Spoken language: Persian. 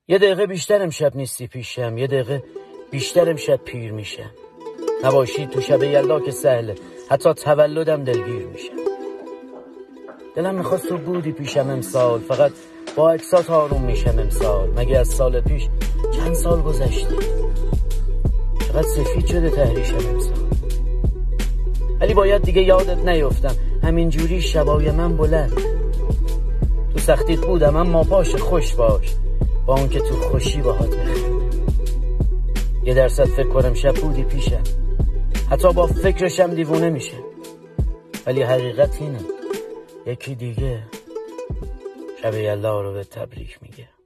یه دقیقه بیشتر امشب نیستی پیشم، یه دقیقه بیشتر امشب پیر میشم. نباشی تو شب یلدا که سهله، حتی تولدم دلگیر میشم. دلم میخواست تو بودی پیشم امسال، فقط با عکسات آروم میشم امسال. مگه از سال پیش چند سال گذشته؟ چقدر سفید شده تحریشم امسال. ولی باید دیگه یادت نیفتم، همینجوری شبای من بلند. تو سختیت بودم اما باشه خوش باش، با اون که تو خوشی باهات بخندم. 1% فکر کنم شب بودی پیشم، حتی با فکرشم دیوونه میشه. ولی حقیقت اینه، یکی دیگه شب یلدا رو به تبریک میگه.